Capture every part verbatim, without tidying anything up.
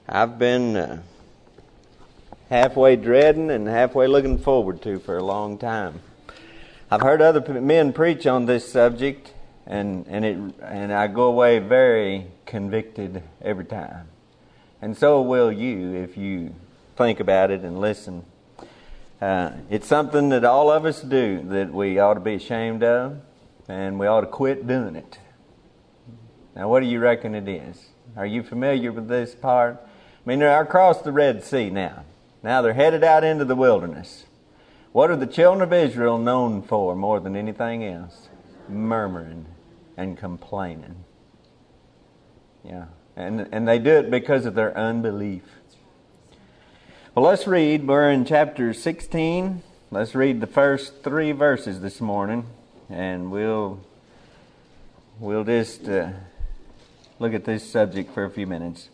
I've been uh, halfway dreading and halfway looking forward to for a long time. I've heard other men preach on this subject, and and it and I go away very convicted every time. And so will you if you think about it and listen. Uh, it's something that all of us do that we ought to be ashamed of, and we ought to quit doing it. Now, what do you reckon it is? Are you familiar with this part? I mean, they're across the Red Sea now. Now they're headed out into the wilderness. What are the children of Israel known for more than anything else? Murmuring and complaining. Yeah, and and they do it because of their unbelief. Well, let's read. We're in chapter sixteen. Let's read the first three verses this morning, and we'll we'll just uh, look at this subject for a few minutes.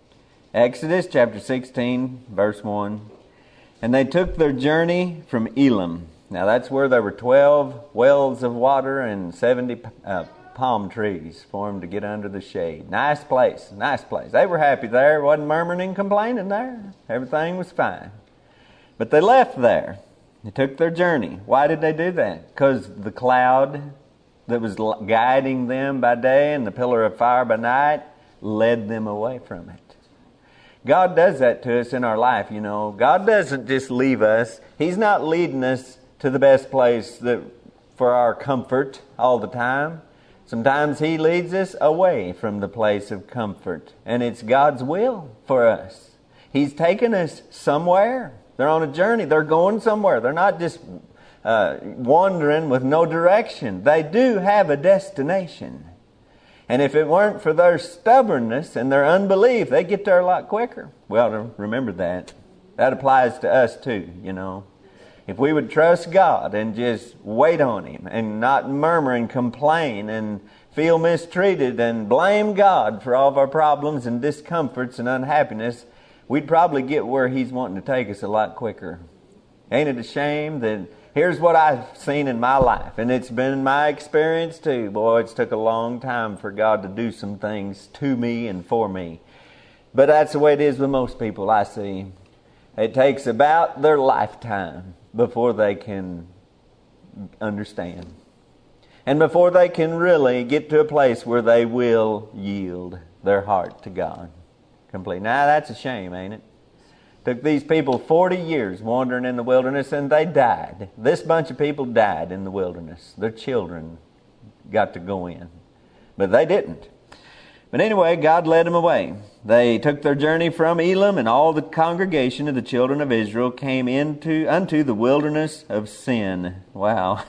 Exodus chapter sixteen, verse one. And they took their journey from Elim. Now that's where there were twelve wells of water and seventy uh, palm trees for them to get under the shade. Nice place, nice place. They were happy there. Wasn't murmuring and complaining there. Everything was fine. But they left there. They took their journey. Why did they do that? Because the cloud that was guiding them by day and the pillar of fire by night led them away from it. God does that to us in our life, you know. God doesn't just leave us. He's not leading us to the best place that for our comfort all the time. Sometimes He leads us away from the place of comfort. And it's God's will for us. He's taken us somewhere. They're on a journey. They're going somewhere. They're not just uh, wandering with no direction. They do have a destination. And if it weren't for their stubbornness and their unbelief, they'd get there a lot quicker. Well, remember that. That applies to us too, you know. If we would trust God and just wait on Him and not murmur and complain and feel mistreated and blame God for all of our problems and discomforts and unhappiness, we'd probably get where He's wanting to take us a lot quicker. Ain't it a shame that here's what I've seen in my life, and it's been my experience too. Boy, it's took a long time for God to do some things to me and for me. But that's the way it is with most people, I see. It takes about their lifetime before they can understand. And before they can really get to a place where they will yield their heart to God completely. Now, that's a shame, ain't it? Took these people forty years wandering in the wilderness, and they died. This bunch of people died in the wilderness. Their children got to go in. But they didn't. But anyway, God led them away. They took their journey from Elim, and all the congregation of the children of Israel came into unto the wilderness of Sin. Wow.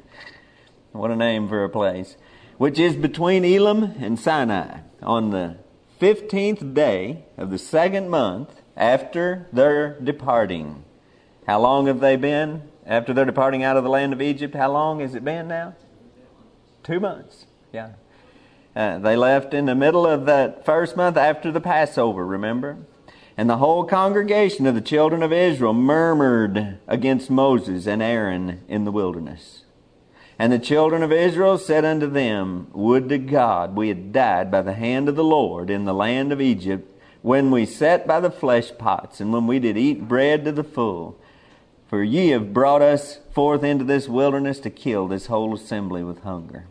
What a name for a place. Which is between Elim and Sinai. On the fifteenth day of the second month, after their departing. How long have they been after their departing out of the land of Egypt? How long has it been now? Two months. Yeah. Uh, they left in the middle of that first month after the Passover, remember? And the whole congregation of the children of Israel murmured against Moses and Aaron in the wilderness. And the children of Israel said unto them, Would to God we had died by the hand of the Lord in the land of Egypt, when we sat by the flesh pots, and when we did eat bread to the full. For ye have brought us forth into this wilderness to kill this whole assembly with hunger.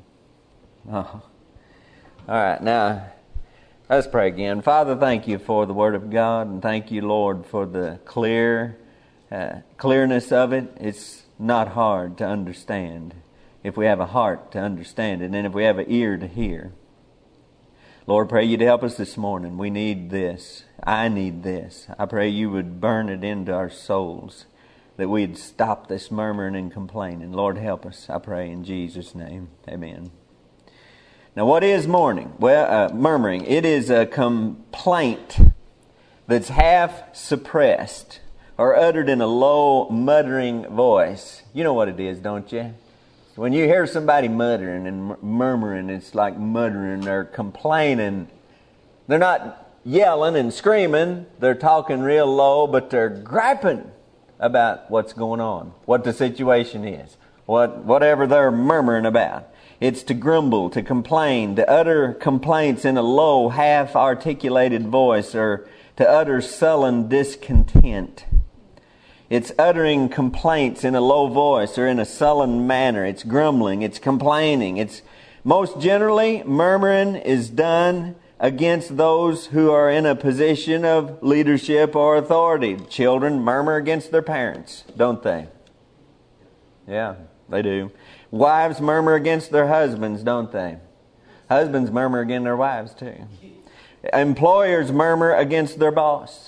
Oh. All right, now, let's pray again. Father, thank you for the Word of God, and thank you, Lord, for the clear uh, clearness of it. It's not hard to understand if we have a heart to understand it, and if we have an ear to hear. Lord, pray you to help us this morning. We need this. I need this. I pray you would burn it into our souls, that we'd stop this murmuring and complaining. Lord, help us, I pray in Jesus' name. Amen. Now, what is mourning? Well, uh, murmuring. It is a complaint that's half suppressed or uttered in a low, muttering voice. You know what it is, don't you? When you hear somebody muttering and murmuring, it's like muttering or complaining. They're not yelling and screaming. They're talking real low, but they're griping about what's going on, what the situation is, what whatever they're murmuring about. It's to grumble, to complain, to utter complaints in a low, half-articulated voice, or to utter sullen discontent. It's uttering complaints in a low voice or in a sullen manner. It's grumbling. It's complaining. It's most generally, murmuring is done against those who are in a position of leadership or authority. Children murmur against their parents, don't they? Yeah, they do. Wives murmur against their husbands, don't they? Husbands murmur against their wives too. Employers murmur against their boss.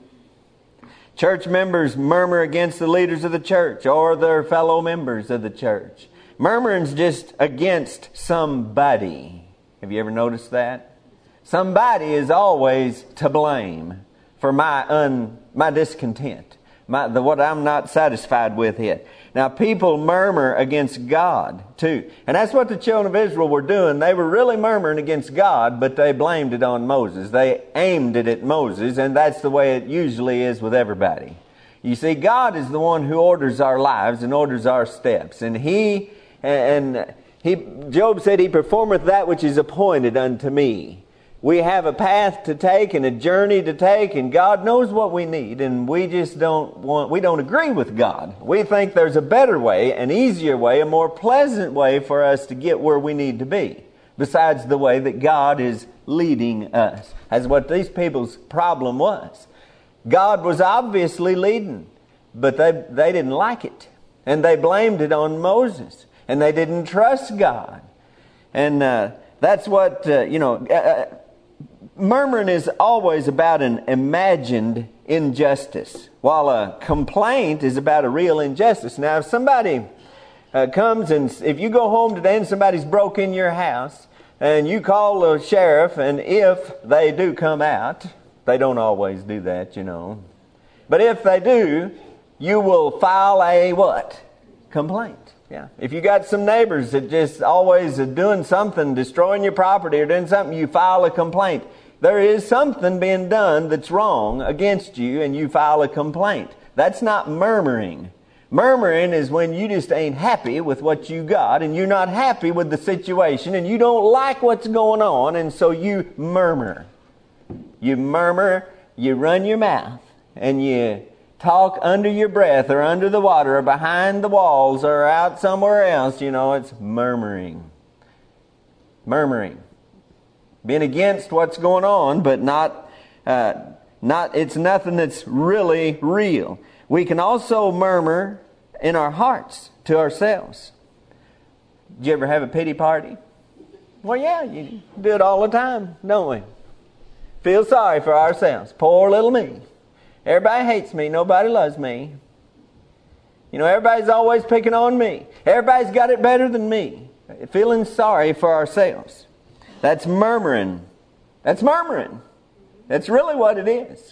Church members murmur against the leaders of the church or their fellow members of the church. Murmuring's just against somebody. Have you ever noticed that? Somebody is always to blame for my un, my discontent, my, the, what I'm not satisfied with it. Now, people murmur against God, too. And that's what the children of Israel were doing. They were really murmuring against God, but they blamed it on Moses. They aimed it at Moses, and that's the way it usually is with everybody. You see, God is the one who orders our lives and orders our steps. And He, and he, Job said, He performeth that which is appointed unto me. We have a path to take and a journey to take, and God knows what we need, and we just don't want, we don't agree with God. We think there's a better way, an easier way, a more pleasant way for us to get where we need to be, besides the way that God is leading us. That's what these people's problem was. God was obviously leading, but they, they didn't like it, and they blamed it on Moses, and they didn't trust God. And uh, that's what, uh, you know... Uh, Murmuring is always about an imagined injustice, while a complaint is about a real injustice. Now, if somebody uh, comes and if you go home today and somebody's broke in your house and you call the sheriff, and if they do come out, they don't always do that, you know. But if they do, you will file a what? Complaint. Yeah. If you got some neighbors that just always are doing something, destroying your property or doing something, you file a complaint. There is something being done that's wrong against you, and you file a complaint. That's not murmuring. Murmuring is when you just ain't happy with what you got, and you're not happy with the situation, and you don't like what's going on, and so you murmur. You murmur, you run your mouth, and you talk under your breath or under the water or behind the walls or out somewhere else. You know, it's murmuring. Murmuring. Being against what's going on, but not, uh, not, it's nothing that's really real. We can also murmur in our hearts to ourselves. Did you ever have a pity party? Well, yeah, you do it all the time, don't we? Feel sorry for ourselves. Poor little me. Everybody hates me. Nobody loves me. You know, everybody's always picking on me. Everybody's got it better than me. Feeling sorry for ourselves. That's murmuring. That's murmuring. That's really what it is.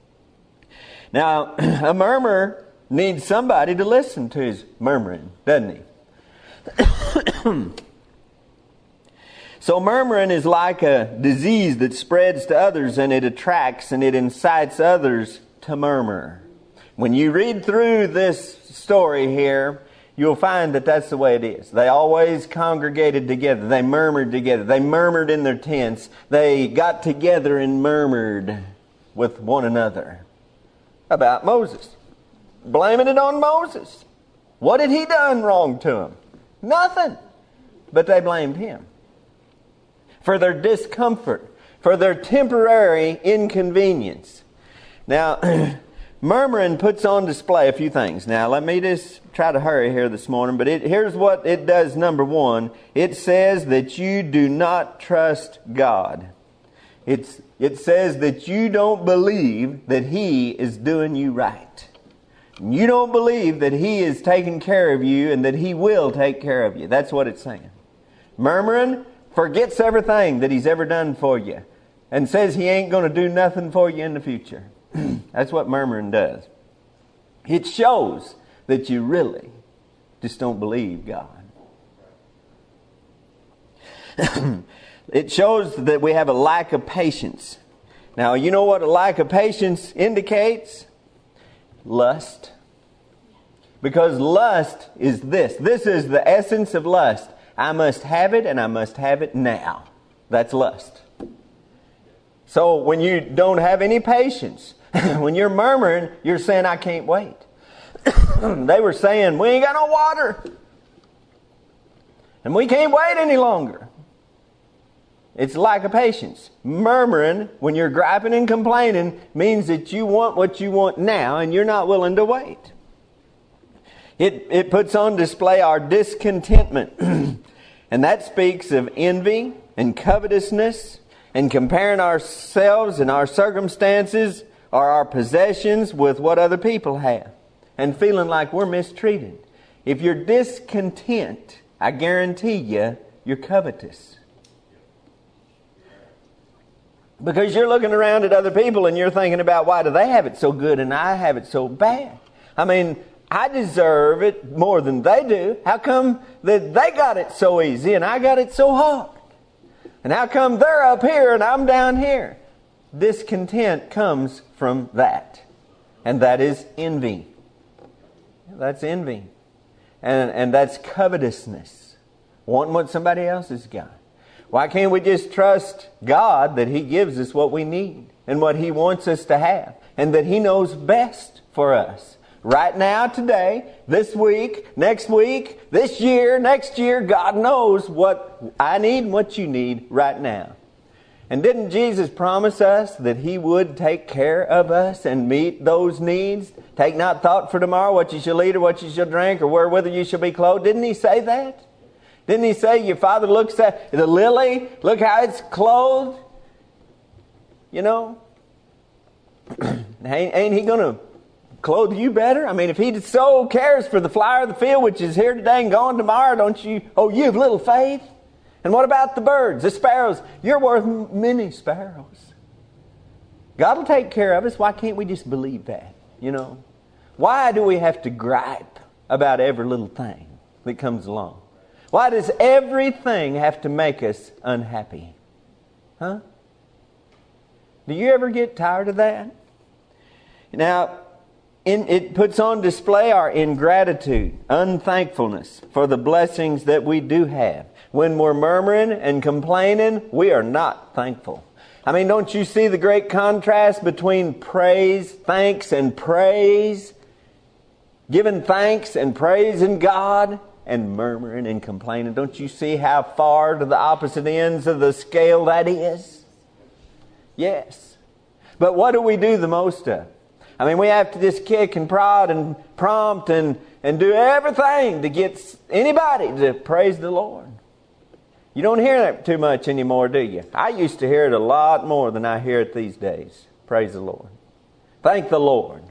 Now, a murmurer needs somebody to listen to his murmuring, doesn't he? So murmuring is like a disease that spreads to others, and it attracts and it incites others to murmur. When you read through this story here, you'll find that that's the way it is. They always congregated together. They murmured together. They murmured in their tents. They got together and murmured with one another about Moses. Blaming it on Moses. What had he done wrong to them? Nothing. But they blamed him for their discomfort, for their temporary inconvenience. Now, murmuring puts on display a few things. Now, let me just try to hurry here this morning, but it, here's what it does. Number one, it says that you do not trust God. It's, it says that you don't believe that He is doing you right. You don't believe that He is taking care of you and that He will take care of you. That's what it's saying. Murmuring forgets everything that He's ever done for you and says He ain't going to do nothing for you in the future. That's what murmuring does. It shows that you really just don't believe God. It shows that we have a lack of patience. Now, you know what a lack of patience indicates? Lust. Because lust is this. This is the essence of lust. I must have it, and I must have it now. That's lust. So when you don't have any patience, when you're murmuring, you're saying, I can't wait. They were saying, we ain't got no water. And we can't wait any longer. It's lack of patience. Murmuring, when you're griping and complaining, means that you want what you want now and you're not willing to wait. It, it puts on display our discontentment. And that speaks of envy and covetousness and comparing ourselves and our circumstances or our possessions with what other people have and feeling like we're mistreated. If you're discontent, I guarantee you, you're covetous. Because you're looking around at other people and you're thinking about, why do they have it so good and I have it so bad? I mean, I deserve it more than they do. How come that they got it so easy and I got it so hard? And how come they're up here and I'm down here? Discontent comes from that. And that is envy. That's envy. And, and that's covetousness. Wanting what somebody else has got. Why can't we just trust God that He gives us what we need and what He wants us to have and that He knows best for us? Right now, today, this week, next week, this year, next year, God knows what I need and what you need right now. And didn't Jesus promise us that He would take care of us and meet those needs? Take not thought for tomorrow, what you shall eat or what you shall drink or wherewith you shall be clothed. Didn't He say that? Didn't He say, your Father looks at the lily, look how it's clothed? You know? ain't, ain't He going to clothe you better? I mean, if He so cares for the flower of the field, which is here today and gone tomorrow, don't you, oh, you have little faith? And what about the birds, the sparrows? You're worth many sparrows. God will take care of us. Why can't we just believe that? You know? Why do we have to gripe about every little thing that comes along? Why does everything have to make us unhappy? Huh? Do you ever get tired of that? Now, in, it puts on display our ingratitude, unthankfulness for the blessings that we do have. When we're murmuring and complaining, we are not thankful. I mean, don't you see the great contrast between praise, thanks, and praise? Giving thanks and praising God and murmuring and complaining. Don't you see how far to the opposite ends of the scale that is? Yes. But what do we do the most of? I mean, we have to just kick and prod and prompt and, and do everything to get anybody to praise the Lord. You don't hear that too much anymore, do you? I used to hear it a lot more than I hear it these days. Praise the Lord. Thank the Lord.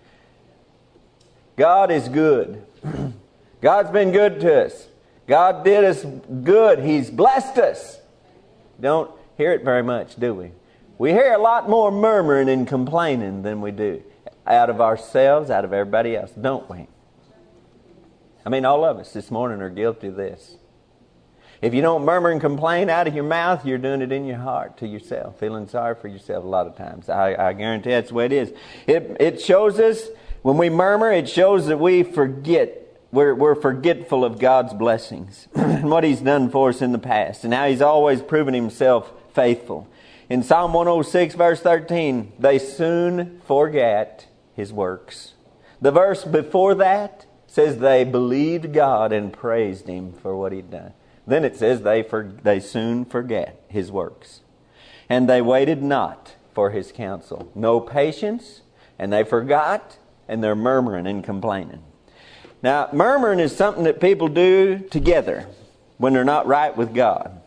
God is good. God's been good to us. God did us good. He's blessed us. Don't hear it very much, do we? We hear a lot more murmuring and complaining than we do out of ourselves, out of everybody else, don't we? I mean, all of us this morning are guilty of this. If you don't murmur and complain out of your mouth, you're doing it in your heart to yourself, feeling sorry for yourself a lot of times. I, I guarantee that's the way it is. It, it shows us, when we murmur, it shows that we forget. We're, we're forgetful of God's blessings and what He's done for us in the past. And how He's always proven Himself faithful. In Psalm one oh six, verse thirteen, they soon forget His works. The verse before that says they believed God and praised Him for what He'd done. Then it says they for, they soon forget His works. And they waited not for His counsel. No patience, and they forgot, and they're murmuring and complaining. Now, murmuring is something that people do together when they're not right with God.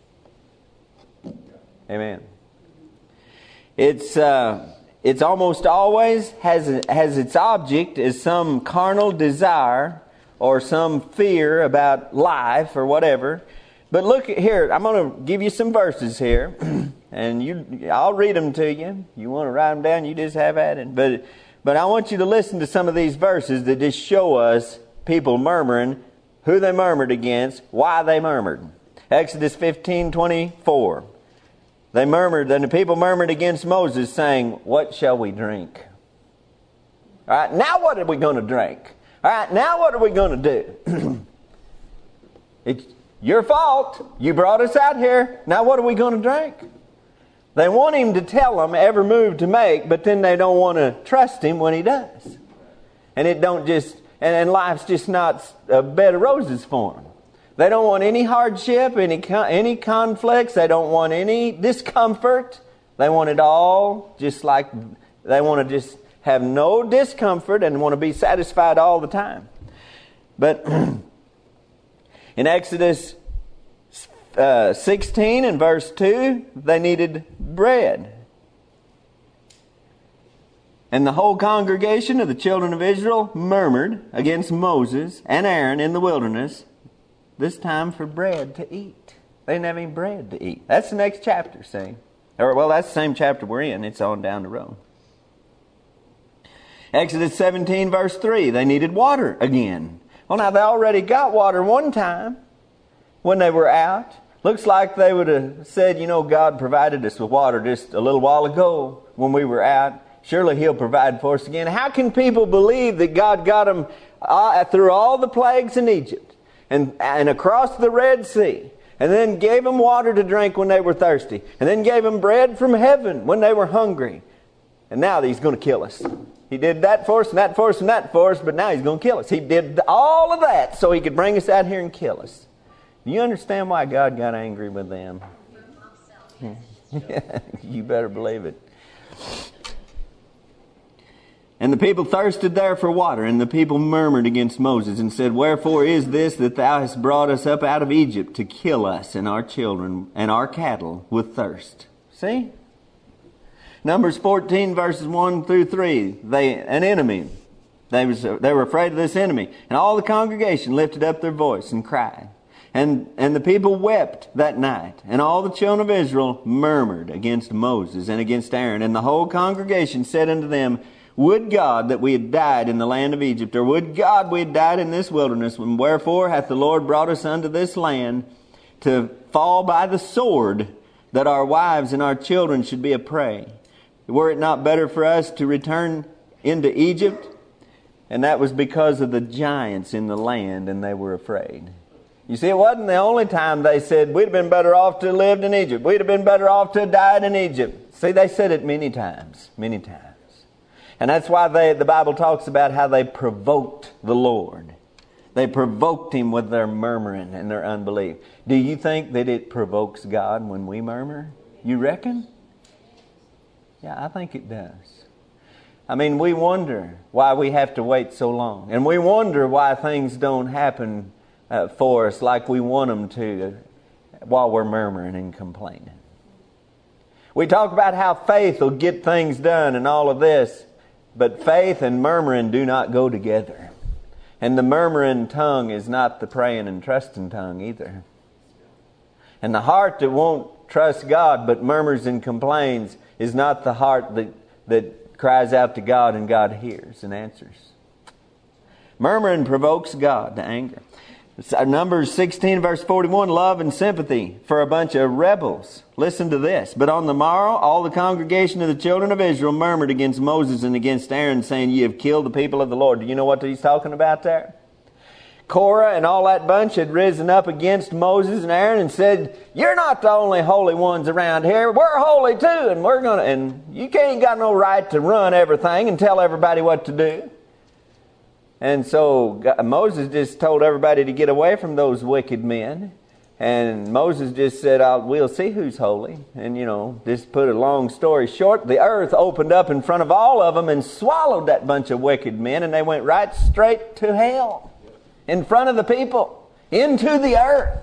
Amen. It's uh, it's almost always has has its object as some carnal desire or some fear about life or whatever. But look at here. I'm going to give you some verses here, and you I'll read them to you. You want to write them down? You just have at it. But but I want you to listen to some of these verses that just show us people murmuring, who they murmured against, why they murmured. Exodus fifteen twenty-four. They murmured, and the people murmured against Moses, saying, "What shall we drink?" All right, now what are we going to drink? All right, now what are we going to do? it, Your fault. You brought us out here. Now what are we going to drink? They want him to tell them every move to make, but then they don't want to trust him when he does. And it don't just, and, and life's just not a bed of roses for them. They don't want any hardship, any any conflicts. They don't want any discomfort. They want it all just like, they want to just have no discomfort and want to be satisfied all the time. But in Exodus uh, sixteen and verse two, they needed bread. And the whole congregation of the children of Israel murmured against Moses and Aaron in the wilderness, this time for bread to eat. They didn't have any bread to eat. That's the next chapter, see? Or, well, that's the same chapter we're in. It's on down the road. Exodus seventeen, verse three, they needed water again. Well, now, they already got water one time when they were out. Looks like they would have said, you know, God provided us with water just a little while ago when we were out. Surely He'll provide for us again. How can people believe that God got them uh, through all the plagues in Egypt and, and across the Red Sea, and then gave them water to drink when they were thirsty, and then gave them bread from heaven when they were hungry, and now He's going to kill us? He did that for us, and that for us, and that for us, but now He's going to kill us. He did all of that so He could bring us out here and kill us. Do you understand why God got angry with them? You better believe it. And the people thirsted there for water, and the people murmured against Moses and said, wherefore is this that thou hast brought us up out of Egypt to kill us and our children and our cattle with thirst? See? Numbers fourteen, verses one through three. They, an enemy. They, was, they were afraid of this enemy. And all the congregation lifted up their voice and cried. And, and the people wept that night. And all the children of Israel murmured against Moses and against Aaron. And the whole congregation said unto them, would God that we had died in the land of Egypt, or would God we had died in this wilderness, and wherefore hath the Lord brought us unto this land to fall by the sword, that our wives and our children should be a prey? Were it not better for us to return into Egypt? And that was because of the giants in the land, and they were afraid. You see, it wasn't the only time they said, we'd have been better off to have lived in Egypt. We'd have been better off to have died in Egypt. See, they said it many times, many times. And that's why they, the Bible talks about how they provoked the Lord. They provoked Him with their murmuring and their unbelief. Do you think that it provokes God when we murmur? You reckon? Yeah, I think it does. I mean, we wonder why we have to wait so long. And we wonder why things don't happen uh, for us like we want them to while we're murmuring and complaining. We talk about how faith will get things done and all of this. But faith and murmuring do not go together. And the murmuring tongue is not the praying and trusting tongue either. And the heart that won't trust God but murmurs and complains is not the heart that, that cries out to God and God hears and answers. Murmuring provokes God to anger. Numbers sixteen, verse forty-one, love and sympathy for a bunch of rebels. Listen to this. But on the morrow, all the congregation of the children of Israel murmured against Moses and against Aaron, saying, ye have killed the people of the Lord. Do you know what he's talking about there? Korah and all that bunch had risen up against Moses and Aaron and said, you're not the only holy ones around here. We're holy too, and we're gonna, and you ain't got no right to run everything and tell everybody what to do. And so Moses just told everybody to get away from those wicked men. And Moses just said, I'll, we'll see who's holy. And, you know, just put a long story short, the earth opened up in front of all of them and swallowed that bunch of wicked men. And they went right straight to hell in front of the people, into the earth.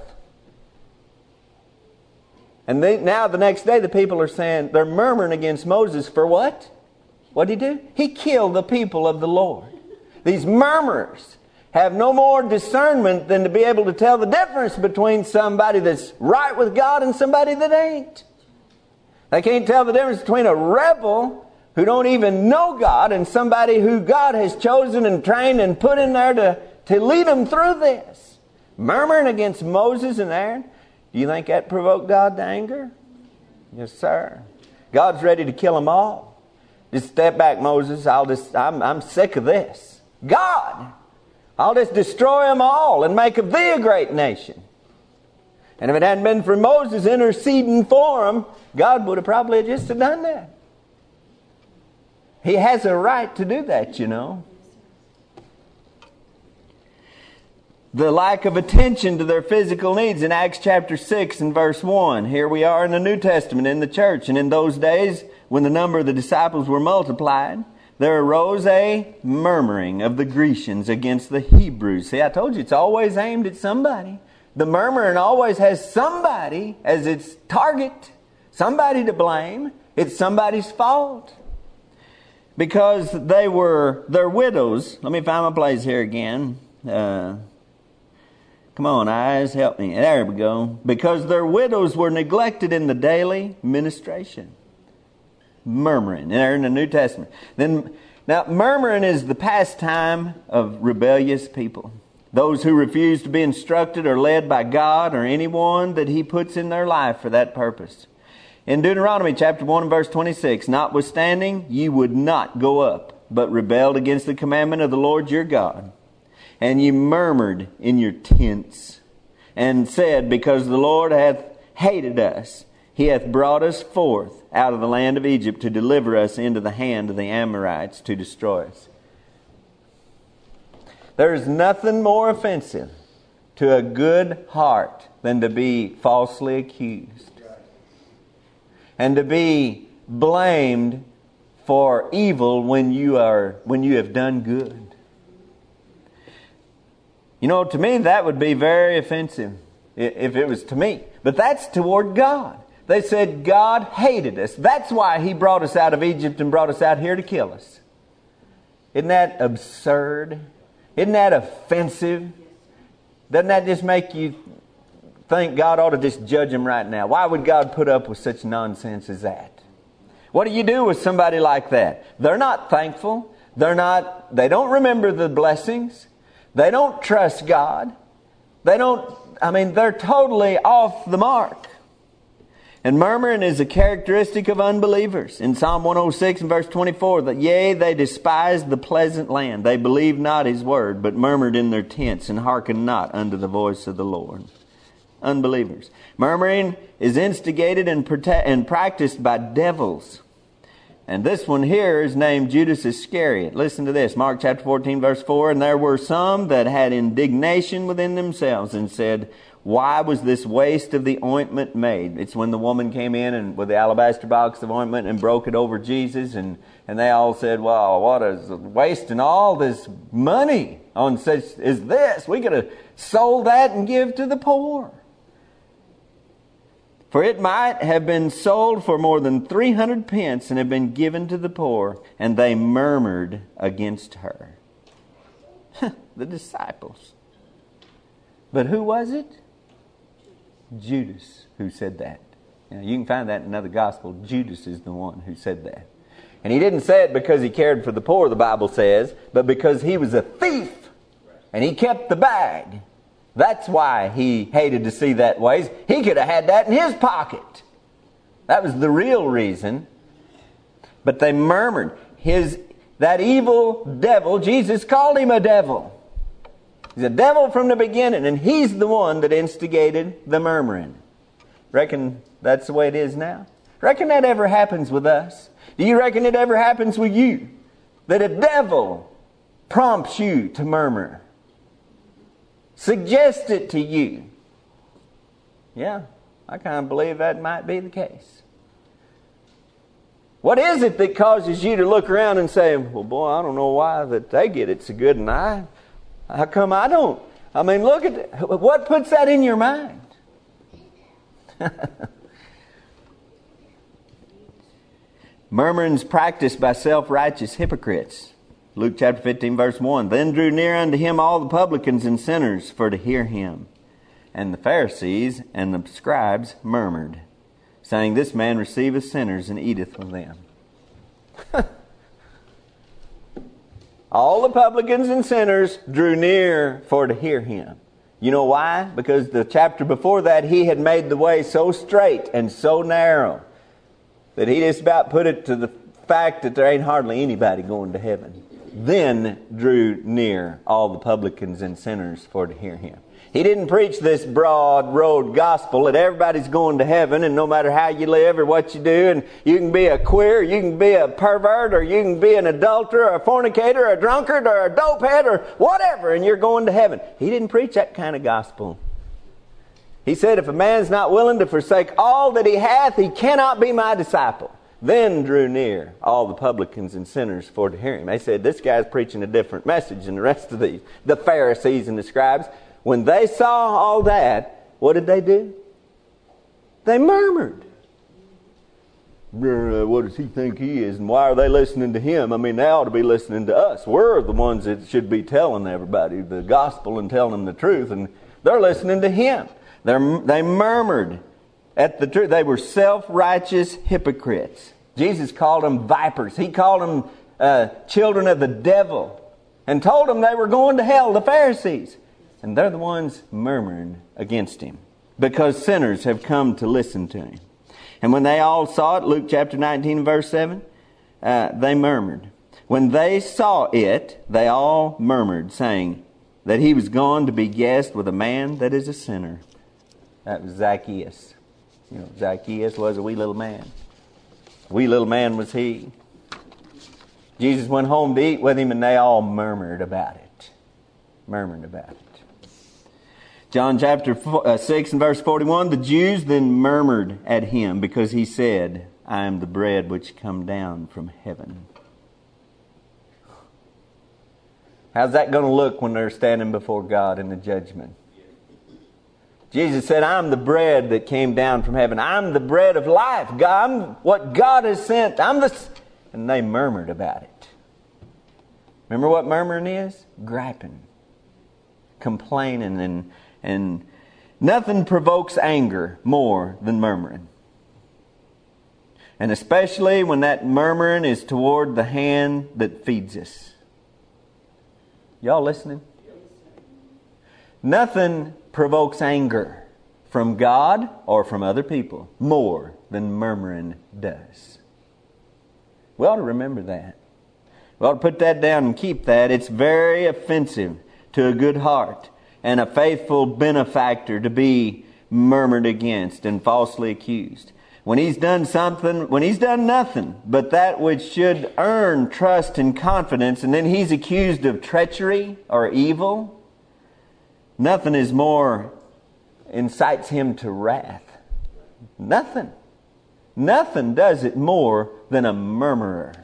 And they, now the next day the people are saying, they're murmuring against Moses for what? What did he do? He killed the people of the Lord. These murmurers have no more discernment than to be able to tell the difference between somebody that's right with God and somebody that ain't. They can't tell the difference between a rebel who don't even know God and somebody who God has chosen and trained and put in there to, to lead them through this. Murmuring against Moses and Aaron. Do you think that provoked God to anger? Yes, sir. God's ready to kill them all. Just step back, Moses. I'll just, I'm, I'm sick of this. God, I'll just destroy them all and make of thee a great nation. And if it hadn't been for Moses interceding for them, God would have probably just have done that. He has a right to do that, you know. The lack of attention to their physical needs in Acts chapter six and verse one. Here we are in the New Testament in the church. And in those days, when the number of the disciples were multiplied, there arose a murmuring of the Grecians against the Hebrews. See, I told you, it's always aimed at somebody. The murmuring always has somebody as its target. Somebody to blame. It's somebody's fault. Because they were, their widows. Let me find my place here again. Uh... Come on, eyes, help me. There we go. Because their widows were neglected in the daily ministration. Murmuring. They're in the New Testament. Then, now, murmuring is the pastime of rebellious people. Those who refuse to be instructed or led by God or anyone that He puts in their life for that purpose. In Deuteronomy chapter one and verse twenty-six, notwithstanding, ye would not go up, but rebelled against the commandment of the Lord your God. And ye murmured in your tents, and said, because the Lord hath hated us, He hath brought us forth out of the land of Egypt to deliver us into the hand of the Amorites to destroy us. There is nothing more offensive to a good heart than to be falsely accused. And to be blamed for evil when you are when you have done good. You know, to me, that would be very offensive if it was to me. But that's toward God. They said God hated us. That's why He brought us out of Egypt and brought us out here to kill us. Isn't that absurd? Isn't that offensive? Doesn't that just make you think God ought to just judge them right now? Why would God put up with such nonsense as that? What do you do with somebody like that? They're not thankful. They're not, they don't remember the blessings. They don't trust God. They don't, I mean, they're totally off the mark. And murmuring is a characteristic of unbelievers. In Psalm one oh six and verse twenty-four, that yea, they despised the pleasant land. They believed not His word, but murmured in their tents and hearkened not unto the voice of the Lord. Unbelievers. Murmuring is instigated and, prote- and practiced by devils. And this one here is named Judas Iscariot. Listen to this. Mark chapter fourteen verse four. And there were some that had indignation within themselves and said, why was this waste of the ointment made? It's when the woman came in and with the alabaster box of ointment and broke it over Jesus. And, and they all said, well, what is wasting all this money on such as this? We could have sold that and give to the poor. For it might have been sold for more than three hundred pence and have been given to the poor. And they murmured against her. The disciples. But who was it? Judas who said that. Now, you can find that in another gospel. Judas is the one who said that. And he didn't say it because he cared for the poor, the Bible says, but because he was a thief and he kept the bag. That's why he hated to see that waste. He could have had that in his pocket. That was the real reason. But they murmured. His that evil devil, Jesus called him a devil. He's a devil from the beginning, and he's the one that instigated the murmuring. Reckon that's the way it is now? Reckon that ever happens with us? Do you reckon it ever happens with you? That a devil prompts you to murmur? Suggest it to you? Yeah, I kind of believe that might be the case. What is it that causes you to look around and say, well, boy, I don't know why that they get it so good and I... How come I don't? I mean, look at that. What puts that in your mind? Murmuring's practiced by self-righteous hypocrites. Luke chapter fifteen verse one. Then drew near unto him all the publicans and sinners for to hear him. And the Pharisees and the scribes murmured, saying, this man receiveth sinners and eateth with them. All the publicans and sinners drew near for to hear him. You know why? Because the chapter before that, he had made the way so straight and so narrow that he just about put it to the fact that there ain't hardly anybody going to heaven. Then drew near all the publicans and sinners for to hear him. He didn't preach this broad road gospel that everybody's going to heaven, and no matter how you live or what you do, and you can be a queer, you can be a pervert, or you can be an adulterer, or a fornicator, or a drunkard, or a dopehead, or whatever, and you're going to heaven. He didn't preach that kind of gospel. He said, if a man's not willing to forsake all that he hath, he cannot be my disciple. Then drew near all the publicans and sinners for to hear him. They said, this guy's preaching a different message than the rest of these, the Pharisees and the scribes. When they saw all that, what did they do? They murmured. What does he think he is? And why are they listening to him? I mean, they ought to be listening to us. We're the ones that should be telling everybody the gospel and telling them the truth. And they're listening to him. They're, they murmured at the truth. They were self-righteous hypocrites. Jesus called them vipers. He called them uh, children of the devil. And told them they were going to hell, the Pharisees. And they're the ones murmuring against him, because sinners have come to listen to him. And when they all saw it, Luke chapter nineteen, verse seven, uh, they murmured. When they saw it, they all murmured, saying that he was gone to be guest with a man that is a sinner. That was Zacchaeus. You know, Zacchaeus was a wee little man. A wee little man was he. Jesus went home to eat with him, and they all murmured about it. Murmured about it. John chapter six and verse forty-one, the Jews then murmured at him because he said, I am the bread which come down from heaven. How's that going to look when they're standing before God in the judgment? Jesus said, I'm the bread that came down from heaven. I'm the bread of life. God, I'm what God has sent. I'm the... And they murmured about it. Remember what murmuring is? Griping. Complaining and... And nothing provokes anger more than murmuring. And especially when that murmuring is toward the hand that feeds us. Y'all listening? Nothing provokes anger from God or from other people more than murmuring does. We ought to remember that. We ought to put that down and keep that. It's very offensive to a good heart and a faithful benefactor to be murmured against and falsely accused. When he's done something, when he's done nothing but that which should earn trust and confidence, and then he's accused of treachery or evil, nothing is more incites him to wrath. Nothing. Nothing does it more than a murmurer.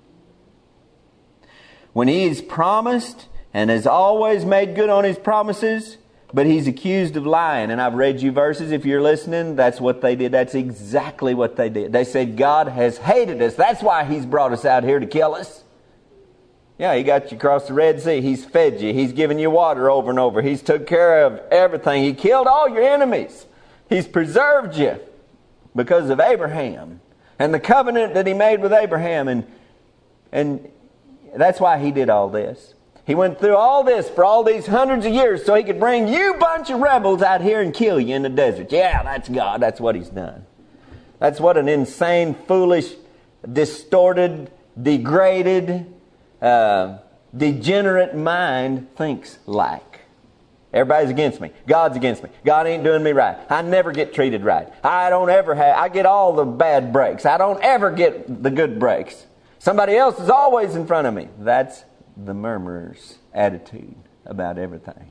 When he's promised and has always made good on his promises, but he's accused of lying. And I've read you verses, if you're listening, that's what they did. That's exactly what they did. They said, God has hated us. That's why he's brought us out here to kill us. Yeah, he got you across the Red Sea. He's fed you. He's given you water over and over. He's took care of everything. He killed all your enemies. He's preserved you because of Abraham and the covenant that he made with Abraham. And, and that's why he did all this. He went through all this for all these hundreds of years so he could bring you bunch of rebels out here and kill you in the desert. Yeah, that's God. That's what he's done. That's what an insane, foolish, distorted, degraded, uh, degenerate mind thinks like. Everybody's against me. God's against me. God ain't doing me right. I never get treated right. I don't ever have, I get all the bad breaks. I don't ever get the good breaks. Somebody else is always in front of me. That's the murmurer's attitude about everything.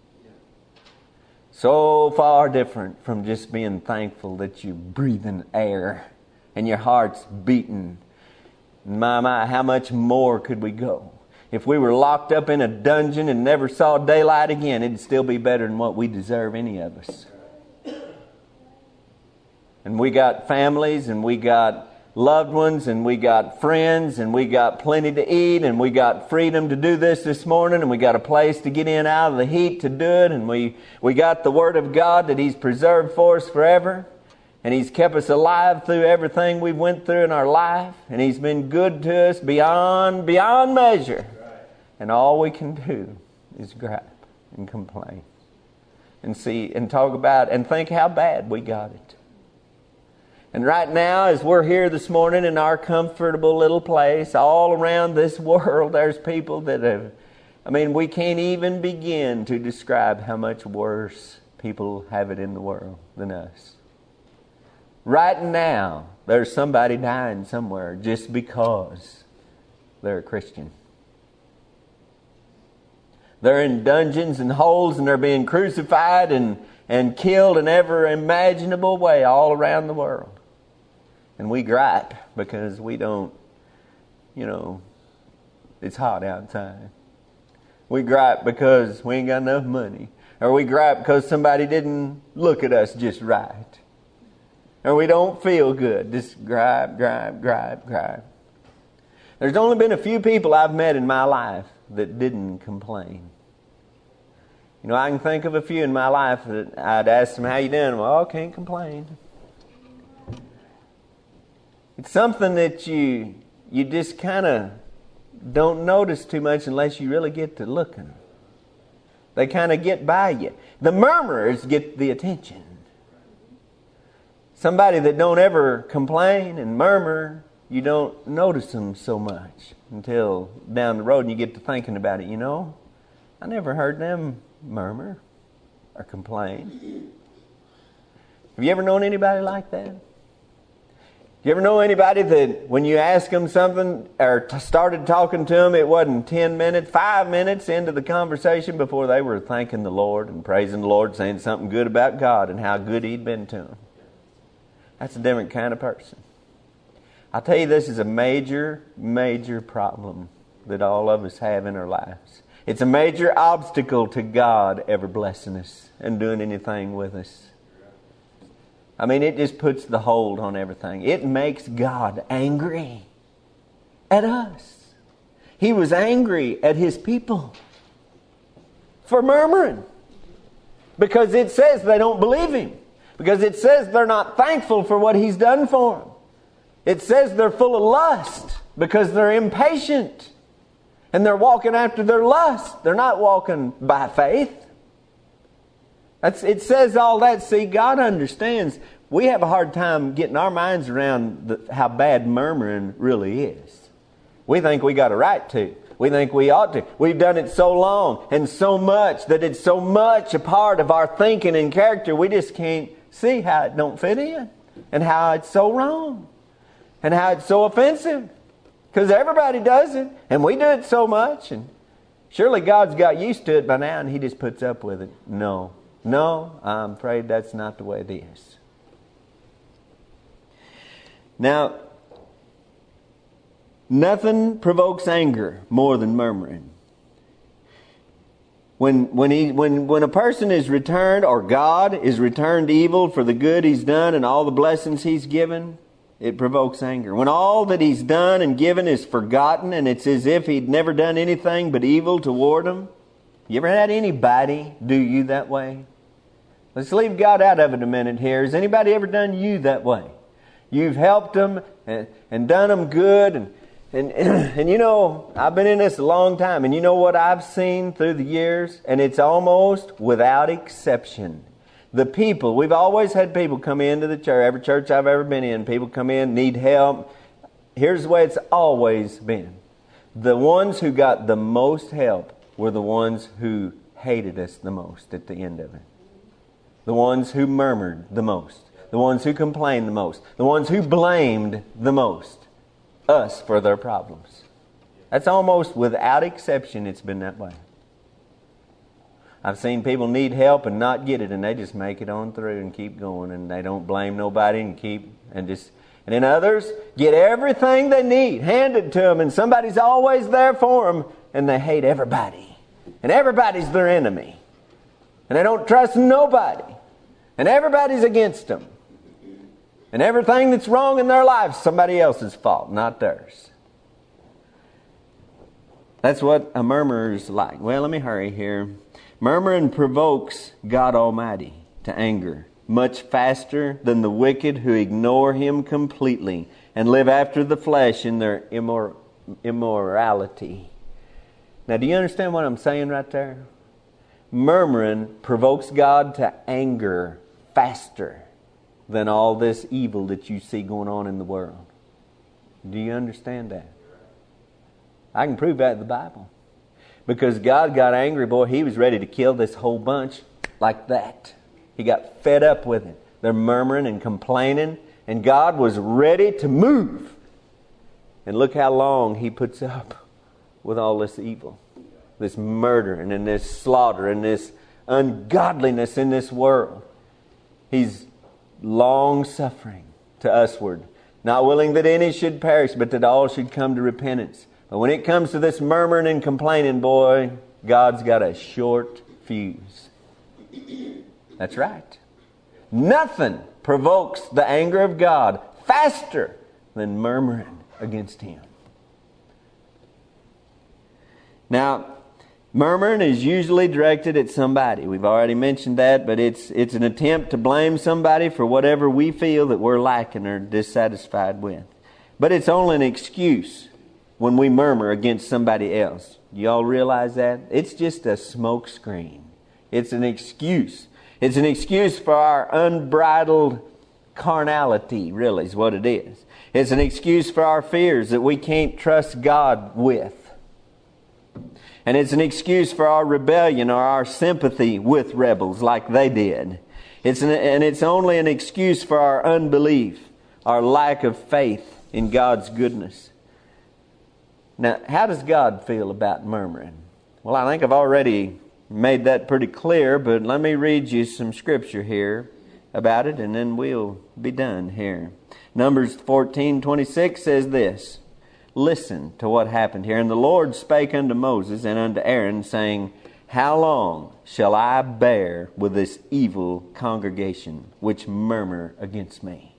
So far different from just being thankful that you're breathing air and your heart's beating. My, my, how much more could we go? If we were locked up in a dungeon and never saw daylight again, it'd still be better than what we deserve, any of us. And we got families, and we got loved ones, and we got friends, and we got plenty to eat, and we got freedom to do this this morning, and we got a place to get in out of the heat to do it, and we, we got the Word of God that He's preserved for us forever, and He's kept us alive through everything we've went through in our life, and He's been good to us beyond, beyond measure. And all we can do is gripe and complain and see and talk about and think how bad we got it. And right now, as we're here this morning in our comfortable little place, all around this world, there's people that have, I mean, we can't even begin to describe how much worse people have it in the world than us. Right now, there's somebody dying somewhere just because they're a Christian. They're in dungeons and holes and they're being crucified and, and killed in every imaginable way all around the world. And we gripe because we don't, you know, it's hot outside. We gripe because we ain't got enough money. Or we gripe because somebody didn't look at us just right. Or we don't feel good. Just gripe, gripe, gripe, gripe. There's only been a few people I've met in my life that didn't complain. You know, I can think of a few in my life that I'd ask them, how you doing? Well, I can't complain. It's something that you you just kind of don't notice too much unless you really get to looking. They kind of get by you. The murmurers get the attention. Somebody that don't ever complain and murmur, you don't notice them so much until down the road and you get to thinking about it. You know, I never heard them murmur or complain. Have you ever known anybody like that? You ever know anybody that when you ask them something or t- started talking to them, it wasn't ten minutes, five minutes into the conversation before they were thanking the Lord and praising the Lord, saying something good about God and how good He'd been to them? That's a different kind of person. I'll tell you, this is a major, major problem that all of us have in our lives. It's a major obstacle to God ever blessing us and doing anything with us. I mean, it just puts the hold on everything. It makes God angry at us. He was angry at His people for murmuring. Because it says they don't believe Him. Because it says they're not thankful for what He's done for them. It says they're full of lust because they're impatient. And they're walking after their lust. They're not walking by faith. That's, it says all that. See, God understands. We have a hard time getting our minds around the, how bad murmuring really is. We think we got a right to. We think we ought to. We've done it so long and so much that it's so much a part of our thinking and character, we just can't see how it don't fit in and how it's so wrong and how it's so offensive. Because everybody does it and we do it so much, and surely God's got used to it by now and He just puts up with it. No. No, I'm afraid that's not the way it is. Now, nothing provokes anger more than murmuring. When when he when when a person is returned, or God is returned evil for the good He's done and all the blessings He's given, it provokes anger. When all that He's done and given is forgotten and it's as if He'd never done anything but evil toward them. You ever had anybody do you that way? Let's leave God out of it a minute here. Has anybody ever done you that way? You've helped them and, and done them good. And, and, and you know, I've been in this a long time. And you know what I've seen through the years? And it's almost without exception. The people, we've always had people come into the church. Every church I've ever been in, people come in, need help. Here's the way it's always been. The ones who got the most help were the ones who hated us the most at the end of it. The ones who murmured the most. The ones who complained the most. The ones who blamed the most. Us for their problems. That's almost without exception, it's been that way. I've seen people need help and not get it, and they just make it on through and keep going, and they don't blame nobody and keep and just. And then others get everything they need handed to them, and somebody's always there for them, and they hate everybody, and everybody's their enemy, and they don't trust nobody, and everybody's against them. And everything that's wrong in their life is somebody else's fault, not theirs. That's what a murmurer is like. Well, let me hurry here. Murmuring provokes God Almighty to anger much faster than the wicked who ignore Him completely and live after the flesh in their immor- immorality. Now, do you understand what I'm saying right there? Murmuring provokes God to anger faster than all this evil that you see going on in the world. Do you understand that? I can prove that in the Bible. Because God got angry, boy, He was ready to kill this whole bunch like that. He got fed up with it. They're murmuring and complaining, and God was ready to move. And look how long He puts up with all this evil, this murdering and this slaughter and this ungodliness in this world. He's long-suffering to usward, not willing that any should perish, but that all should come to repentance. But when it comes to this murmuring and complaining, boy, God's got a short fuse. That's right. Nothing provokes the anger of God faster than murmuring against Him. Now, murmuring is usually directed at somebody. We've already mentioned that, but it's it's an attempt to blame somebody for whatever we feel that we're lacking or dissatisfied with. But it's only an excuse when we murmur against somebody else. You all realize that? It's just a smoke screen. It's an excuse. It's an excuse for our unbridled carnality, really, is what it is. It's an excuse for our fears that we can't trust God with. And it's an excuse for our rebellion or our sympathy with rebels like they did. It's an, and it's only an excuse for our unbelief, our lack of faith in God's goodness. Now, how does God feel about murmuring? Well, I think I've already made that pretty clear, but let me read you some scripture here about it, and then we'll be done here. Numbers fourteen twenty-six says this. Listen to what happened here. And the Lord spake unto Moses and unto Aaron, saying, How long shall I bear with this evil congregation which murmur against me?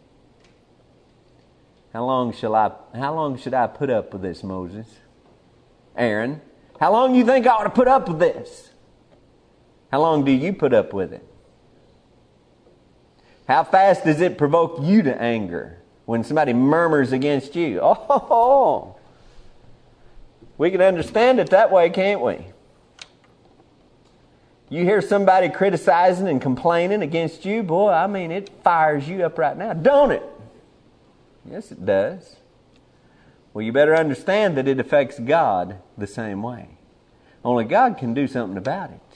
How long shall I how long should I put up with this, Moses? Aaron, how long do you think I ought to put up with this? How long do you put up with it? How fast does it provoke you to anger when somebody murmurs against you? Oh, we can understand it that way, can't we? You hear somebody criticizing and complaining against you, boy, I mean, it fires you up right now, don't it? Yes, it does. Well, you better understand that it affects God the same way. Only God can do something about it.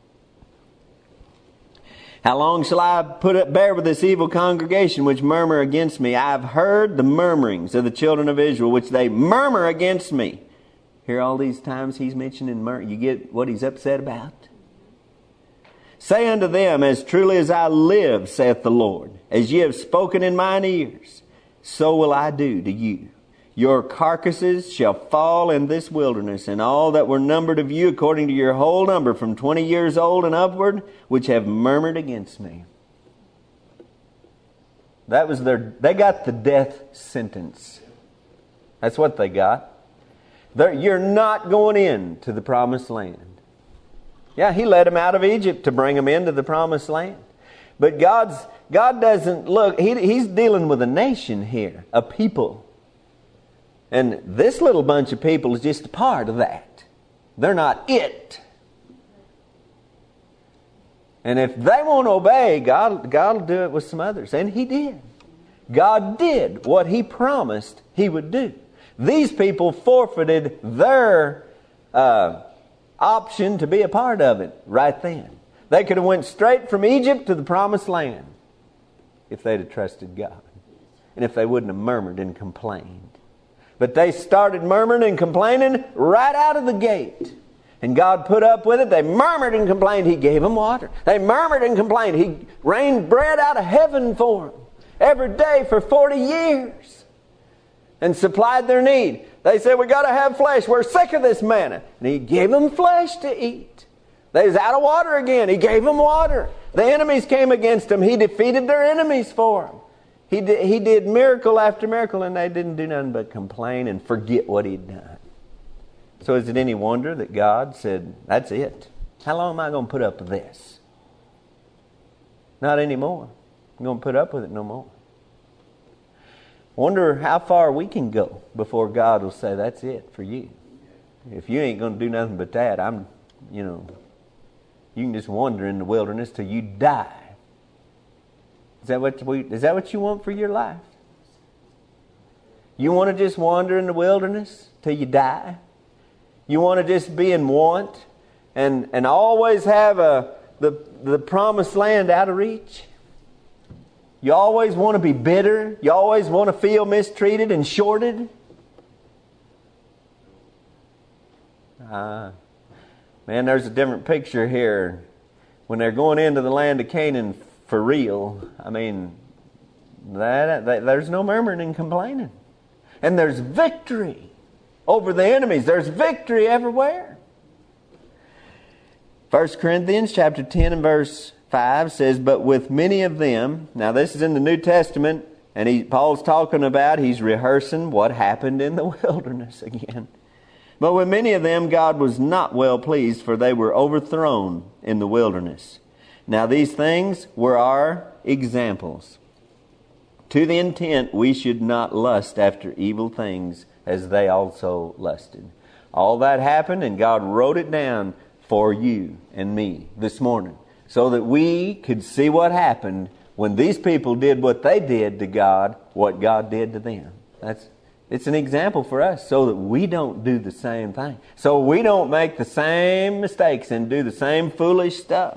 How long shall I put up, bear with this evil congregation which murmur against me? I have heard the murmurings of the children of Israel, which they murmur against me. Hear all these times he's mentioning murmur. You get what he's upset about? Say unto them, As truly as I live, saith the Lord, as ye have spoken in mine ears, so will I do to you. Your carcasses shall fall in this wilderness, and all that were numbered of you according to your whole number from twenty years old and upward, which have murmured against me. That was their, they got the death sentence. That's what they got. They're, you're not going into the promised land. Yeah, He led them out of Egypt to bring them into the promised land. But God's, God doesn't look, he, He's dealing with a nation here, a people. And this little bunch of people is just a part of that. They're not it. And if they won't obey, God, God will do it with some others. And He did. God did what He promised He would do. These people forfeited their uh, option to be a part of it right then. They could have went straight from Egypt to the promised land if they'd have trusted God. And if they wouldn't have murmured and complained. But they started murmuring and complaining right out of the gate. And God put up with it. They murmured and complained. He gave them water. They murmured and complained. He rained bread out of heaven for them every day for forty years. And supplied their need. They said, we got to have flesh. We're sick of this manna. And He gave them flesh to eat. They was out of water again. He gave them water. The enemies came against them. He defeated their enemies for them. He did, he did miracle after miracle, and they didn't do nothing but complain and forget what He'd done. So is it any wonder that God said, that's it. How long am I going to put up with this? Not anymore. I'm going to put up with it no more. Wonder how far we can go before God will say, that's it for you. If you ain't going to do nothing but that, I'm, you know, you can just wander in the wilderness till you die. Is that what we, is that what you want for your life? You want to just wander in the wilderness till you die? You want to just be in want and, and always have a, the, the promised land out of reach? You always want to be bitter? You always want to feel mistreated and shorted? Uh, man, there's a different picture here. When they're going into the land of Canaan for real, I mean, that, that there's no murmuring and complaining. And there's victory over the enemies. There's victory everywhere. First Corinthians chapter ten and verse five says, but with many of them, now this is in the New Testament, and he, Paul's talking about, he's rehearsing what happened in the wilderness again. But with many of them God was not well pleased, for they were overthrown in the wilderness. Now these things were our examples, to the intent we should not lust after evil things as they also lusted. All that happened, and God wrote it down for you and me this morning, so that we could see what happened when these people did what they did to God, what God did to them. That's It's an example for us so that we don't do the same thing. So we don't make the same mistakes and do the same foolish stuff.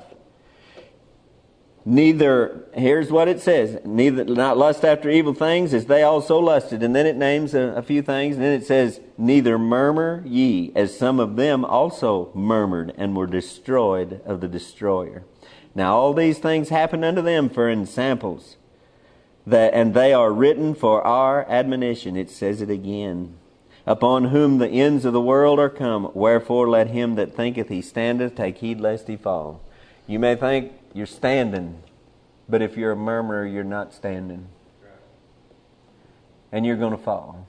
Neither, here's what it says, neither not lust after evil things as they also lusted. And then it names a, a few things. And then it says, neither murmur ye as some of them also murmured and were destroyed of the destroyer. Now all these things happened unto them for ensamples. That, and they are written for our admonition. It says it again. Upon whom the ends of the world are come. Wherefore let him that thinketh he standeth take heed lest he fall. You may think you're standing, but if you're a murmurer, you're not standing. And you're going to fall.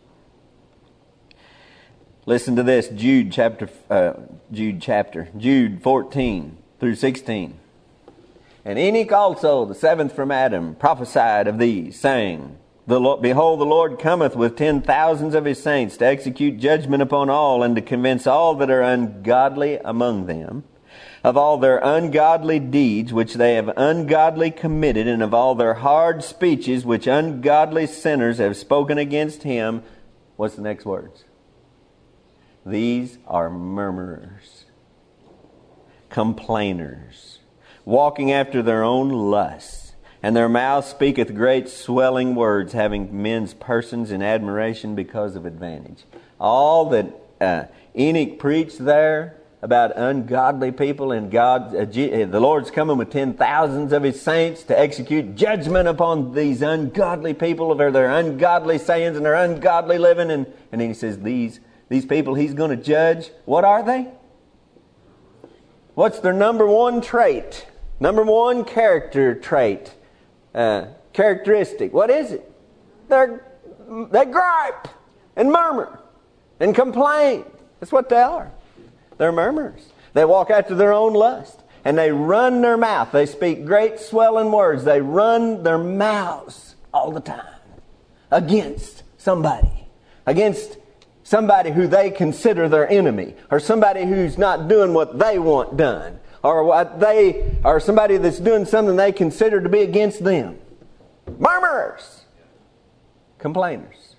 Listen to this, Jude chapter, uh, Jude chapter, Jude fourteen through sixteen. And Enoch also, the seventh from Adam, prophesied of these, saying, the Lord, behold, the Lord cometh with ten thousands of his saints to execute judgment upon all, and to convince all that are ungodly among them of all their ungodly deeds which they have ungodly committed, and of all their hard speeches which ungodly sinners have spoken against him. What's the next words? These are murmurers, complainers, walking after their own lusts, and their mouth speaketh great swelling words, having men's persons in admiration because of advantage. All that uh, Enoch preached there about ungodly people, and God, uh, the Lord's coming with ten thousands of his saints to execute judgment upon these ungodly people of their ungodly sayings and their ungodly living. And, and then he says, these, these people he's going to judge, what are they? What's their number one trait? Number one character trait, uh, characteristic. What is it? They're, they gripe and murmur and complain. That's what they are. They're murmurers. They walk after their own lust. And they run their mouth. They speak great swelling words. They run their mouths all the time against somebody. Against somebody who they consider their enemy. Or somebody who's not doing what they want done. Or what they, or somebody that's doing something they consider to be against them. Murmurers. Complainers.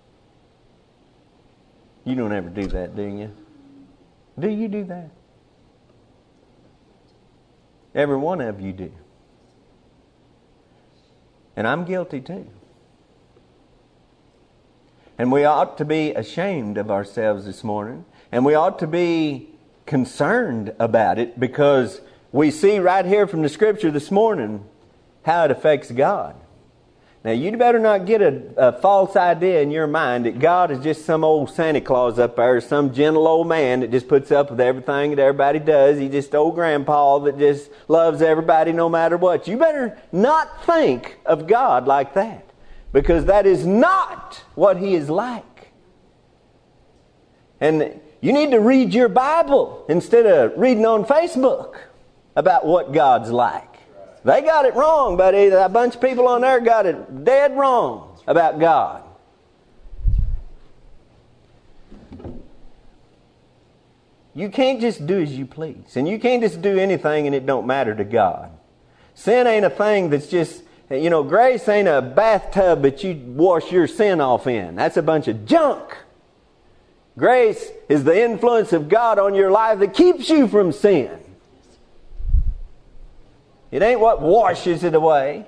You don't ever do that, do you? Do you do that? Every one of you do. And I'm guilty too. And we ought to be ashamed of ourselves this morning. And we ought to be concerned about it, because we see right here from the Scripture this morning how it affects God. Now, you better not get a, a false idea in your mind that God is just some old Santa Claus up there, some gentle old man that just puts up with everything that everybody does. He's just old grandpa that just loves everybody no matter what. You better not think of God like that, because that is not what He is like. And you need to read your Bible instead of reading on Facebook about what God's like. They got it wrong, buddy. A bunch of people on there got it dead wrong about God. You can't just do as you please. And you can't just do anything and it don't matter to God. Sin ain't a thing that's just, you know, grace ain't a bathtub that you wash your sin off in. That's a bunch of junk. Grace is the influence of God on your life that keeps you from sin. It ain't what washes it away.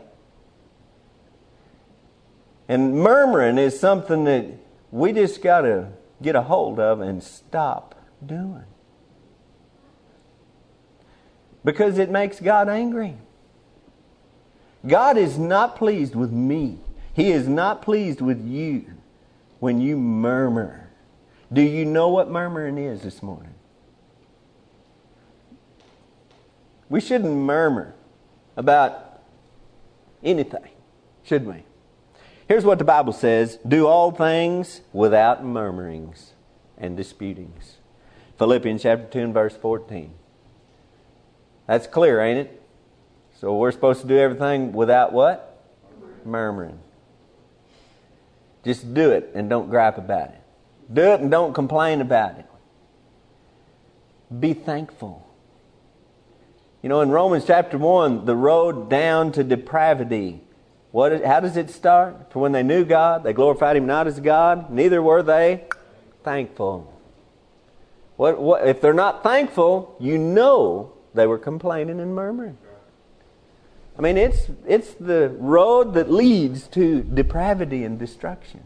And murmuring is something that we just got to get a hold of and stop doing. Because it makes God angry. God is not pleased with me. He is not pleased with you when you murmur. Do you know what murmuring is this morning? We shouldn't murmur about anything, should we? Here's what the Bible says. Do all things without murmurings and disputings. Philippians chapter two and verse fourteen. That's clear, ain't it? So we're supposed to do everything without what? Murmuring. Just do it and don't gripe about it. Do it and don't complain about it. Be thankful. You know, in Romans chapter one, the road down to depravity, what is, how does it start? For when they knew God, they glorified Him not as God, neither were they thankful. What, what, if they're not thankful, you know they were complaining and murmuring. I mean, it's it's the road that leads to depravity and destruction.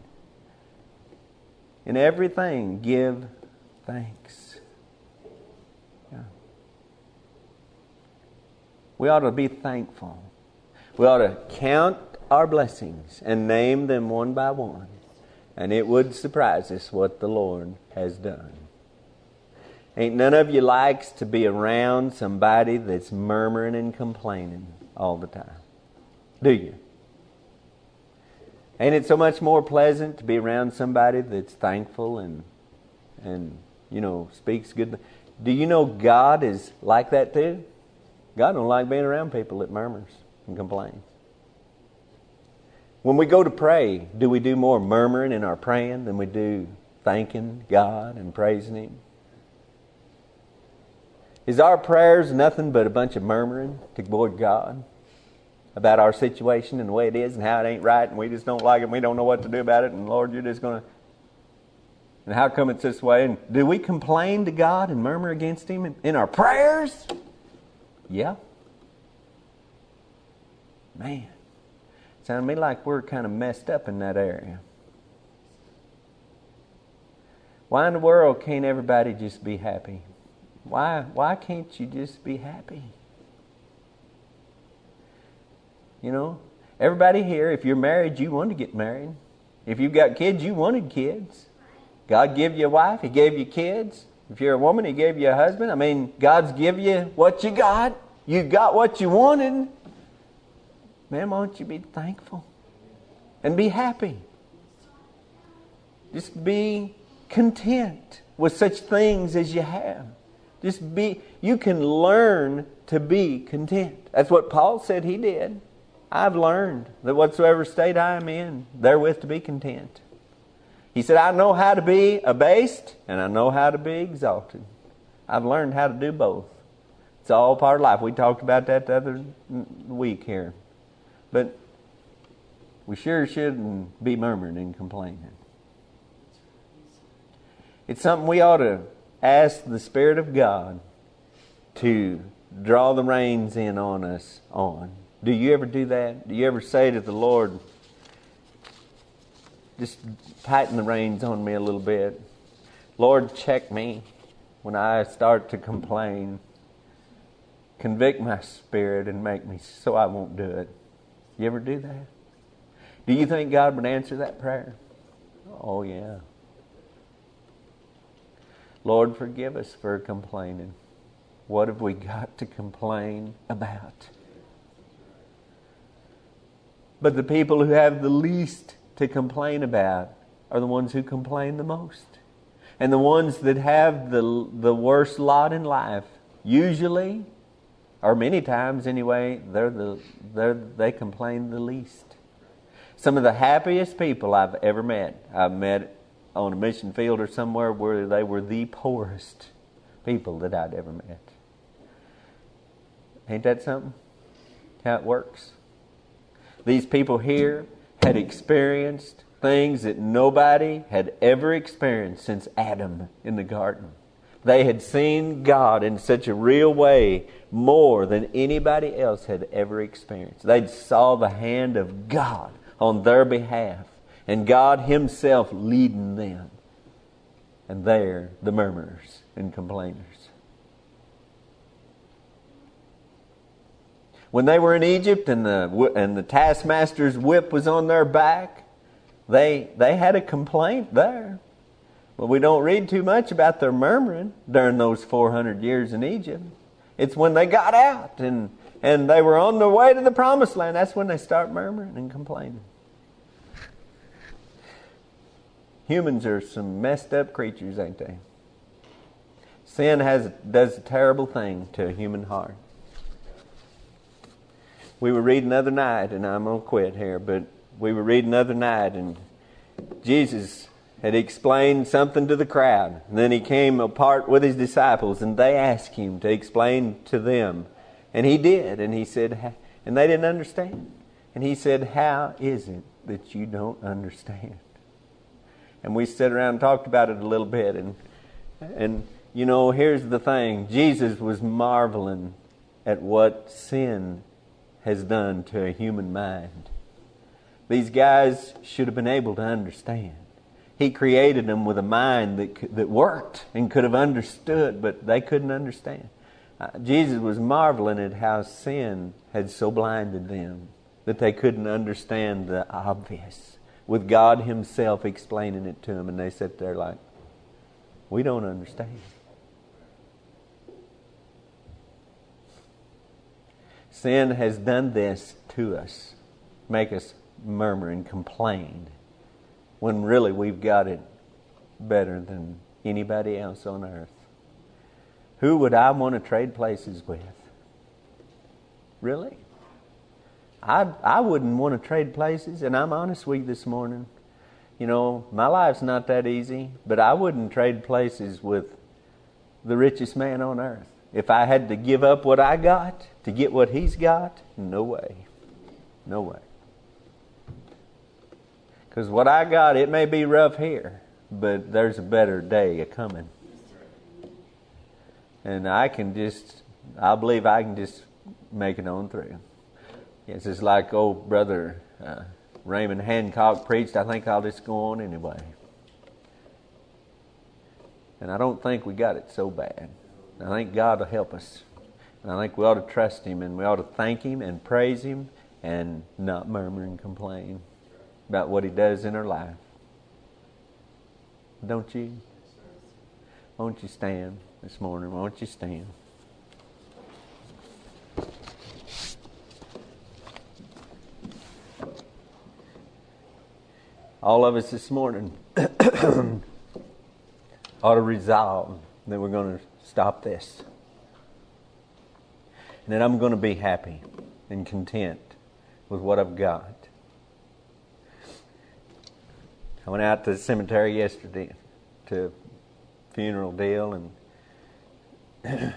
In everything, give thanks. Yeah. We ought to be thankful. We ought to count our blessings and name them one by one. And it would surprise us what the Lord has done. Ain't none of you likes to be around somebody that's murmuring and complaining all the time. Do you? Ain't it so much more pleasant to be around somebody that's thankful and, and you know, speaks good? Do you know God is like that too? God don't like being around people that murmurs and complains. When we go to pray, do we do more murmuring in our praying than we do thanking God and praising Him? Is our prayers nothing but a bunch of murmuring toward God about our situation and the way it is and how it ain't right and we just don't like it and we don't know what to do about it and Lord, you're just going to... And how come it's this way? And do we complain to God and murmur against Him in, in our prayers? Yeah. Man, it sounds to me like we're kind of messed up in that area. Why in the world can't everybody just be happy? Why, why can't you just be happy? You know, everybody here, if you're married, you want to get married. If you've got kids, you wanted kids. God gave you a wife, He gave you kids. If you're a woman, He gave you a husband. I mean, God's give you what you got. You got what you wanted. Man, why don't you be thankful and be happy? Just be content with such things as you have. Just be, you can learn to be content. That's what Paul said he did. I've learned that whatsoever state I am in, therewith to be content. He said, I know how to be abased and I know how to be exalted. I've learned how to do both. It's all part of life. We talked about that the other week here. But we sure shouldn't be murmuring and complaining. It's something we ought to ask the Spirit of God to draw the reins in on us on. Do you ever do that? Do you ever say to the Lord, just tighten the reins on me a little bit? Lord, check me when I start to complain. Convict my spirit and make me so I won't do it. You ever do that? Do you think God would answer that prayer? Oh, yeah. Lord, forgive us for complaining. What have we got to complain about? But the people who have the least to complain about are the ones who complain the most. And the ones that have the, the worst lot in life, usually, or many times anyway, they're the, they're, they complain the least. Some of the happiest people I've ever met, I've met on a mission field or somewhere where they were the poorest people that I'd ever met. Ain't that something? How it works. These people here had experienced things that nobody had ever experienced since Adam in the garden. They had seen God in such a real way more than anybody else had ever experienced. They saw the hand of God on their behalf and God Himself leading them. And they're the murmurers and complainers. When they were in Egypt and the and the taskmaster's whip was on their back, they they had a complaint there. But we don't read too much about their murmuring during those four hundred years in Egypt. It's when they got out and, and they were on their way to the promised land. That's when they start murmuring and complaining. Humans are some messed up creatures, ain't they? Sin has does a terrible thing to a human heart. We were reading the other night, and I'm going to quit here, but we were reading the other night, and Jesus had explained something to the crowd. And then He came apart with His disciples, and they asked Him to explain to them. And He did, and He said, and they didn't understand. And He said, how is it that you don't understand? And we sat around and talked about it a little bit. And, and you know, here's the thing. Jesus was marveling at what sin has done to a human mind. These guys should have been able to understand. He created them with a mind that that worked and could have understood, but they couldn't understand. Uh, Jesus was marveling at how sin had so blinded them that they couldn't understand the obvious, with God Himself explaining it to them, and they sat there like, we don't understand. Sin has done this to us, make us murmur and complain, when really we've got it better than anybody else on earth. Who would I want to trade places with? Really? I I wouldn't want to trade places, and I'm honest with you this morning. You know, my life's not that easy, but I wouldn't trade places with the richest man on earth. If I had to give up what I got to get what he's got, no way. No way. Because what I got, it may be rough here, but there's a better day a-coming. And I can just, I believe I can just make it on through. It's just like old brother uh, Raymond Hancock preached, I think I'll just go on anyway. And I don't think we got it so bad. I think God will help us. And I think we ought to trust Him, and we ought to thank Him and praise Him and not murmur and complain about what He does in our life. Don't you? Won't you stand this morning? Won't you stand? All of us this morning ought to resolve that we're going to stop this. And that I'm going to be happy and content with what I've got. I went out to the cemetery yesterday to a funeral deal, and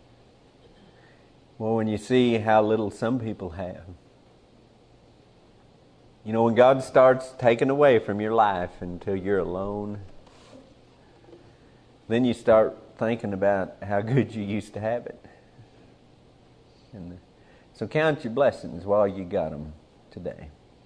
well, when you see how little some people have, you know, when God starts taking away from your life until you're alone, then you start thinking about how good you used to have it. And so count your blessings while you got them today.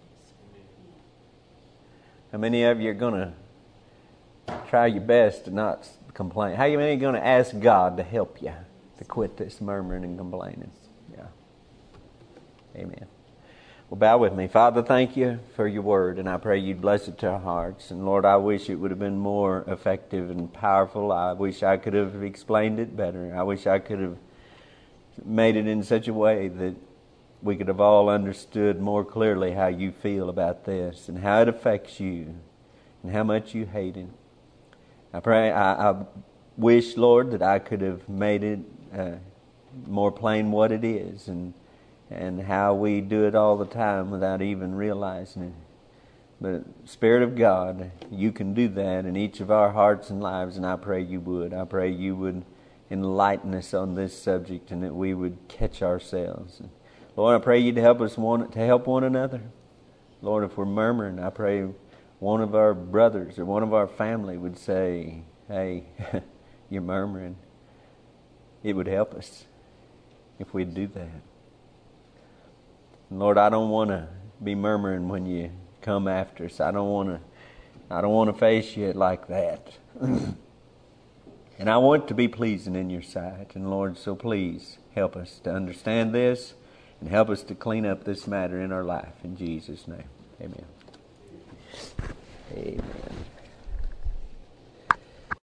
How many of you are going to try your best to not complain? How many are going to ask God to help you to quit this murmuring and complaining? Yeah. Amen. Well, bow with me. Father, thank you for your word, and I pray you'd bless it to our hearts. And Lord, I wish it would have been more effective and powerful. I wish I could have explained it better. I wish I could have made it in such a way that we could have all understood more clearly how you feel about this and how it affects you and how much you hate it. I pray, I, I wish, Lord, that I could have made it uh, more plain what it is and and how we do it all the time without even realizing it. But Spirit of God, you can do that in each of our hearts and lives, and I pray you would. I pray you would enlighten us on this subject and that we would catch ourselves. Lord, I pray you to help us one, to help one another. Lord, if we're murmuring, I pray one of our brothers or one of our family would say, hey, you're murmuring, it would help us if we'd do that. And Lord, I don't want to be murmuring when you come after us. I don't want to I don't want to face you like that. And I want to be pleasing in your sight. And Lord, so please help us to understand this and help us to clean up this matter in our life. In Jesus' name, amen.